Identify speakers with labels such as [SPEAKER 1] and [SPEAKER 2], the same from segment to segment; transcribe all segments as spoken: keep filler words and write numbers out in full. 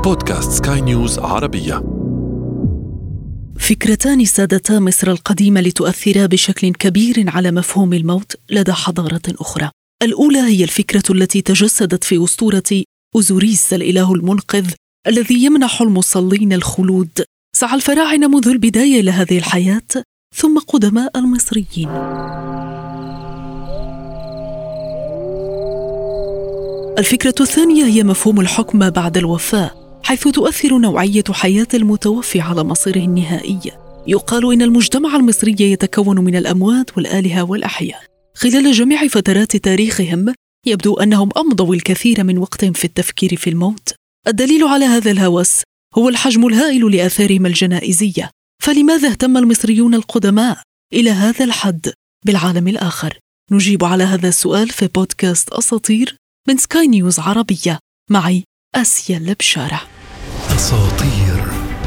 [SPEAKER 1] بودكاست سكاي نيوز عربية.
[SPEAKER 2] فكرتان سادتا مصر القديمة لتؤثرا بشكل كبير على مفهوم الموت لدى حضارة أخرى. الأولى هي الفكرة التي تجسدت في أسطورة أوزوريس الإله المنقذ الذي يمنح المصلين الخلود. سعى الفراعنة منذ البداية إلى هذه الحياة، ثم قدماء المصريين. الفكرة الثانية هي مفهوم الحكم بعد الوفاة، حيث تؤثر نوعية حياة المتوفي على مصيره النهائي. يقال إن المجتمع المصري يتكون من الأموات والآلهة والأحياء. خلال جميع فترات تاريخهم يبدو أنهم أمضوا الكثير من وقتهم في التفكير في الموت. الدليل على هذا الهوس هو الحجم الهائل لآثارهم الجنائزية. فلماذا اهتم المصريون القدماء إلى هذا الحد بالعالم الآخر؟ نجيب على هذا السؤال في بودكاست أساطير من سكاي نيوز عربية، معي آسيا البشارة.
[SPEAKER 1] أساطير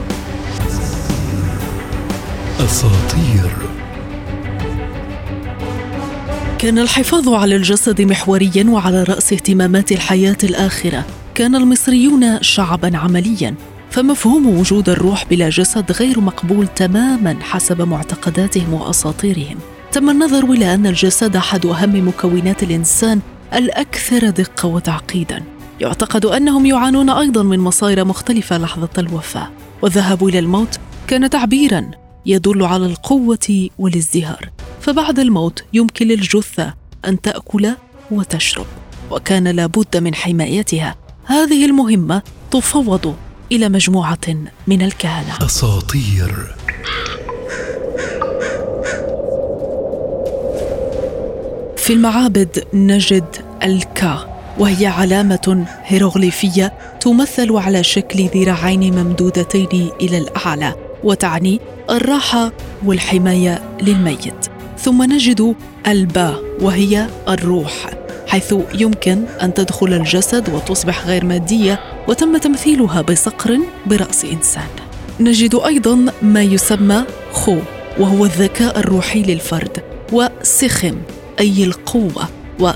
[SPEAKER 1] أساطير
[SPEAKER 2] كان الحفاظ على الجسد محورياً وعلى رأس اهتمامات الحياة الآخرة. كان المصريون شعباً عملياً، فمفهوم وجود الروح بلا جسد غير مقبول تماماً حسب معتقداتهم وأساطيرهم. تم النظر إلى أن الجسد أحد أهم مكونات الإنسان الأكثر دقة وتعقيداً. يعتقد أنهم يعانون أيضاً من مصائر مختلفة لحظة الوفاة، والذهاب إلى الموت كان تعبيراً يدل على القوة والازدهار. فبعد الموت يمكن للجثة أن تأكل وتشرب، وكان لابد من حمايتها. هذه المهمة تفوض إلى مجموعة من الكهنة.
[SPEAKER 1] أساطير
[SPEAKER 2] في المعابد نجد الكا، وهي علامة هيروغليفية تمثل على شكل ذراعين ممدودتين إلى الأعلى، وتعني الراحة والحماية للميت. ثم نجد البا، وهي الروح، حيث يمكن أن تدخل الجسد وتصبح غير مادية، وتم تمثيلها بصقر برأس إنسان. نجد أيضاً ما يسمى خو، وهو الذكاء الروحي للفرد، وسخم أي القوة،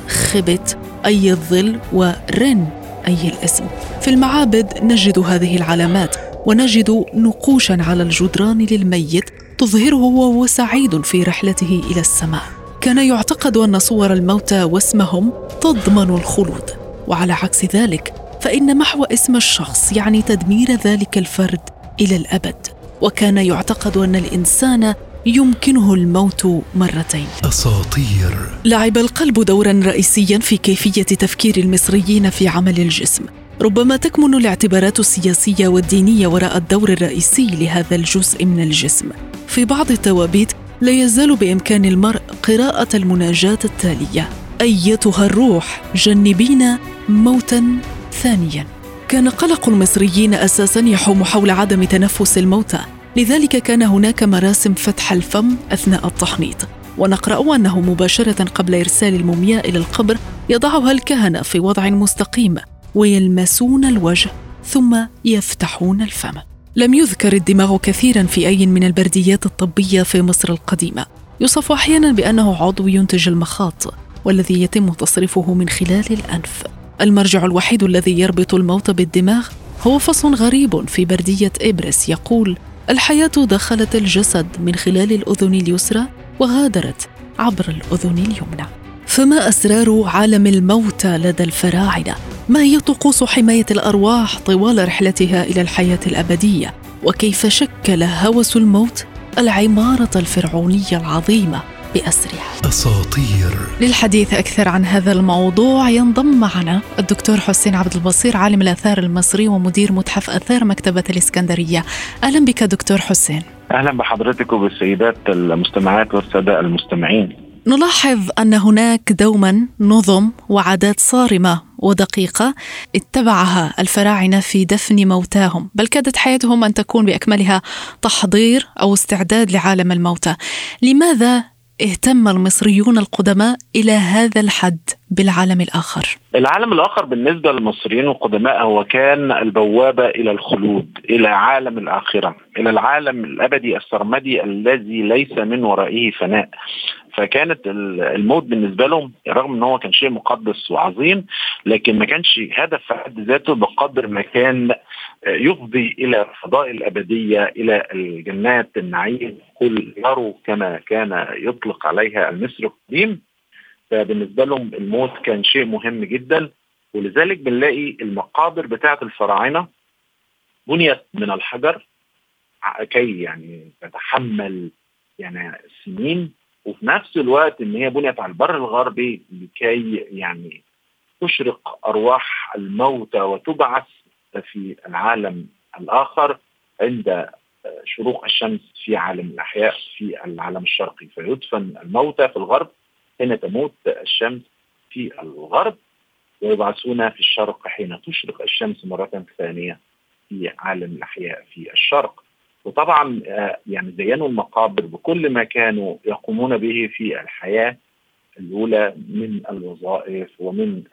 [SPEAKER 2] وخبت أي الظل، ورن أي الاسم. في المعابد نجد هذه العلامات، ونجد نقوشاً على الجدران للميت تظهره وهو سعيد في رحلته إلى السماء. كان يعتقد أن صور الموتى واسمهم تضمن الخلود، وعلى عكس ذلك فإن محو اسم الشخص يعني تدمير ذلك الفرد إلى الأبد. وكان يعتقد أن الإنسان يمكنه الموت مرتين.
[SPEAKER 1] أساطير
[SPEAKER 2] لعب القلب دوراً رئيسياً في كيفية تفكير المصريين في عمل الجسم. ربما تكمن الاعتبارات السياسية والدينية وراء الدور الرئيسي لهذا الجزء من الجسم. في بعض التوابيت لا يزال بإمكان المرء قراءة المناجاة التالية: أيتها الروح جنبينا موتاً ثانياً. كان قلق المصريين أساساً يحوم حول عدم تنفس الموتى، لذلك كان هناك مراسم فتح الفم أثناء التحنيط. ونقرأ أنه مباشرة قبل إرسال المومياء إلى القبر يضعها الكهنة في وضع مستقيم، ويلمسون الوجه ثم يفتحون الفم. لم يذكر الدماغ كثيراً في أي من البرديات الطبية في مصر القديمة. يوصف أحياناً بأنه عضو ينتج المخاط، والذي يتم تصريفه من خلال الأنف. المرجع الوحيد الذي يربط الموت بالدماغ هو فصل غريب في بردية إبرس يقول: الحياة دخلت الجسد من خلال الأذن اليسرى وغادرت عبر الأذن اليمنى. فما أسرار عالم الموتى لدى الفراعنة؟ ما هي طقوس حماية الأرواح طوال رحلتها إلى الحياة الأبدية؟ وكيف شكل هوس الموت العمارة الفرعونية العظيمة بأسرها؟
[SPEAKER 1] أساطير.
[SPEAKER 2] للحديث أكثر عن هذا الموضوع ينضم معنا الدكتور حسين عبد البصير، عالم الآثار المصري ومدير متحف آثار مكتبة الإسكندرية. أهلا بك دكتور حسين.
[SPEAKER 3] أهلا بحضرتك وبالسيدات المستمعات والسادة المستمعين.
[SPEAKER 2] نلاحظ أن هناك دوما نظم وعادات صارمة ودقيقة اتبعها الفراعنة في دفن موتاهم، بل كادت حياتهم أن تكون بأكملها تحضير أو استعداد لعالم الموتى. لماذا اهتم المصريون القدماء إلى هذا الحد بالعالم الآخر؟
[SPEAKER 3] العالم الآخر بالنسبة للمصريين القدماء هو كان البوابة إلى الخلود، إلى عالم الآخرة، إلى العالم الأبدي السرمدي الذي ليس من ورائه فناء. فكانت الموت بالنسبة لهم رغم أنه كان شيء مقدس وعظيم، لكن ما كانش هدف في حد ذاته بقدر ما كان يفضي إلى الفضاء الأبدية، إلى الجنات النعيم، قل يروا كما كان يطلق عليها المصري القديم. فبالنسبة لهم الموت كان شيء مهم جدا، ولذلك بنلاقي المقابر بتاعة الفراعنة بنيت من الحجر كي يعني تتحمل يعني سنين، وفي نفس الوقت ان هي بنيت على البر الغربي لكي يعني تشرق ارواح الموتى وتبعث في العالم الاخر عند شروق الشمس في عالم الاحياء في العالم الشرقي. فيدفن الموتى في الغرب حين تموت الشمس في الغرب، ويبعثون في الشرق حين تشرق الشمس مرة ثانية في عالم الأحياء في الشرق. وطبعا يعني زينوا المقابر بكل ما كانوا يقومون به في الحياة الأولى من الوظائف ومن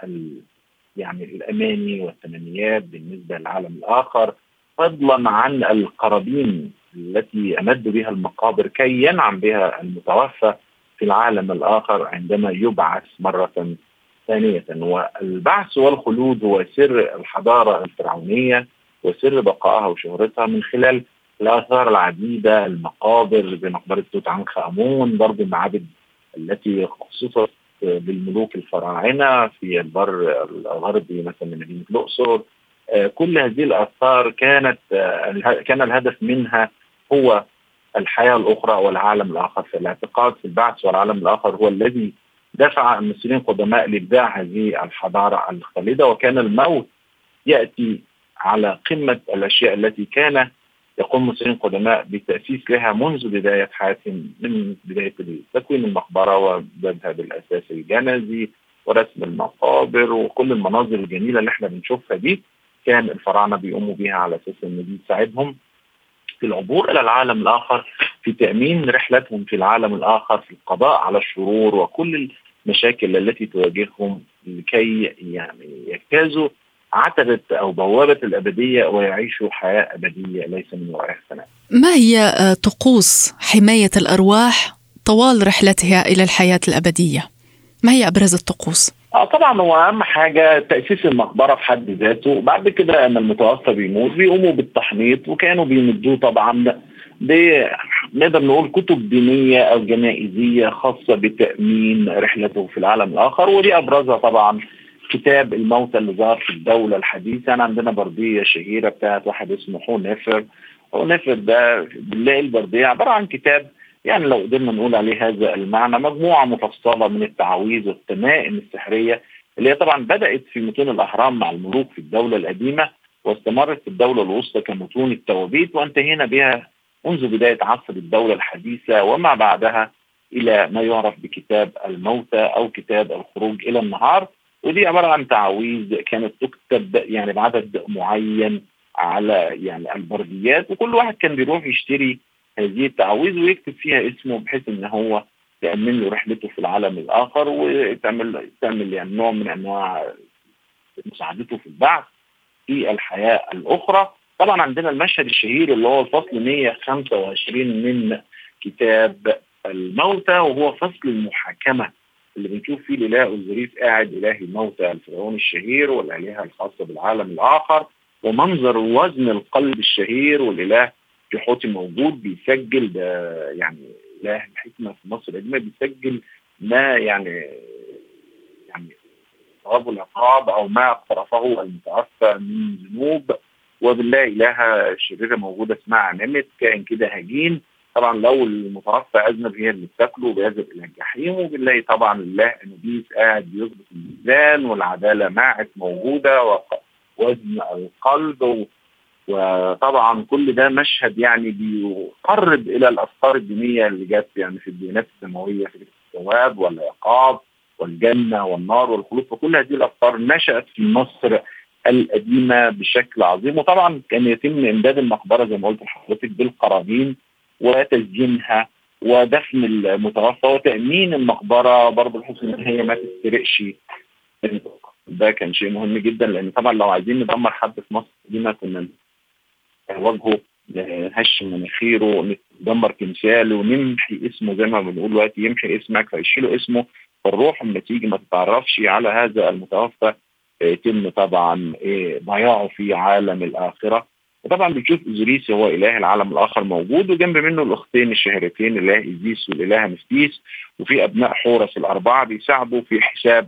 [SPEAKER 3] يعني الأماني والتمنيات بالنسبة للعالم الآخر، فضلا عن القرابين التي أمد بها المقابر كي ينعم بها المتوفى في العالم الآخر عندما يبعث مرة ثانية. والبعث والخلود هو سر الحضارة الفرعونية وسر بقائها وشهرتها من خلال الآثار العديدة، المقابر زي مقبرة توت عنخ آمون، برضو المعابد التي خصصت للملوك الفراعنة في البر الغربي مثلا مدينة الأقصر. كل هذه الآثار كانت كان الهدف منها هو الحياة الأخرى والعالم الآخر. فالاعتقاد في البعث والعالم الآخر هو الذي دفع المصريين القدماء لإبداع هذه الحضارة الخالدة، وكان الموت يأتي على قمة الأشياء التي كان يقوم المصريين القدماء بتأسيس لها منذ بداية حياتهم، من بداية تكوين المقبرة وبدأها بالأساس الجنزي ورسم المقابر وكل المناظر الجميلة اللي احنا بنشوفها دي، كان الفراعنة بيقوموا بها على أساس أن دي تساعدهم في العبور إلى العالم الآخر، في تأمين رحلتهم في العالم الآخر، في القضاء على الشرور وكل المشاكل التي تواجههم لكي يعني يجتازوا عتبة أو بوابة الأبدية ويعيشوا حياة أبدية ليس من وراءها فناء.
[SPEAKER 2] ما هي طقوس حماية الأرواح طوال رحلتها إلى الحياة الأبدية؟ ما هي أبرز الطقوس؟
[SPEAKER 3] آه طبعا هو أهم حاجة تأسيس المقبرة في حد ذاته. بعد كده أن المتوفى بيموت بيقوموا بالتحنيط، وكانوا بيمدوه طبعا نقدر نقول كتب دينية أو جنائزية خاصة بتأمين رحلته في العالم الآخر، ودي أبرزها طبعا كتاب الموتى اللي ظهر في الدولة الحديثة. أنا عندنا بردية شهيرة بتاعت واحد اسمه حونفر. حونفر ده بنلاقي البردية عبارة عن كتاب يعني لو قدرنا نقول عليه هذا المعنى مجموعة مفصلة من التعاويذ والتمائم السحرية اللي هي طبعا بدأت في متون الأهرام مع الملوك في الدولة القديمة، واستمرت في الدولة الوسطى كمتون التوابيت، وانتهينا بها منذ بداية عصر الدولة الحديثة وما بعدها إلى ما يعرف بكتاب الموتى أو كتاب الخروج إلى النهار. ودي عبارة عن تعاويذ كانت تكتب يعني بعدد معين على يعني البرديات، وكل واحد كان بيروح يشتري هذه التعاويذ ويكتب فيها اسمه بحيث ان هو يأمن له رحلته في العالم الآخر، وتعمل تعمل يعني نوع من انواع مساعدته في البعث في الحياة الأخرى. طبعا عندنا المشهد الشهير اللي هو الفصل مئة وخمسة وعشرين من كتاب الموتى، وهو فصل المحاكمة اللي بنشوف فيه الإله أوزوريس قاعد إله الموتى الفرعوني الشهير والآلهة الخاصة بالعالم الآخر، ومنظر وزن القلب الشهير، والإله جحوتي موجود بيسجل ده يعني إله الحكمة في مصر القديمة بيسجل ما يعني يعني ثواب العقاب أو ما اقترفه المتوفى من ذنوب. وبالله إلهة شريرة موجودة اسمها عنمت، كائن كده هجين. طبعا لو المتوفى أذنب هي اللي بتاكله بيذهب إلى الجحيم. وبالله طبعا الله أنوبيس قاعد بيظبط الميزان والعدالة معت موجودة ووزن القلب. وطبعا كل ده مشهد يعني بيقرب إلى الأفكار الدينية اللي جت يعني في الديانات السماوية، في الثواب والعقاب والجنة والنار والخلود. فكل هذه الأفكار نشأت في مصر القديمة بشكل عظيم. وطبعا كان يتم إمداد المقبرة زي ما قلت لحضرتك بالقرابين وتسجينها ودفن المتوفى وتأمين المقبرة برضه بحيث إن هي ما تتسرقش. ده كان شيء مهم جدا، لأن طبعا لو عايزين ندمر حد في مصر القديمة كنا وجهه هش مناخيره، ندمر تمثاله ونمحي اسمه زي ما بنقول دلوقتي، يمحي اسمك فيشيلوا اسمه، فالروح لما تيجي ما تتعرفش على هذا المتوفى يتم طبعا ضياعه في عالم الآخرة. وطبعا بتشوف اوزوريس هو اله العالم الاخر موجود، وجنب منه الاختين الشهيرتين الاله ايزيس والاله نفتيس، وفي ابناء حورس الاربعه بيساعدوا في حساب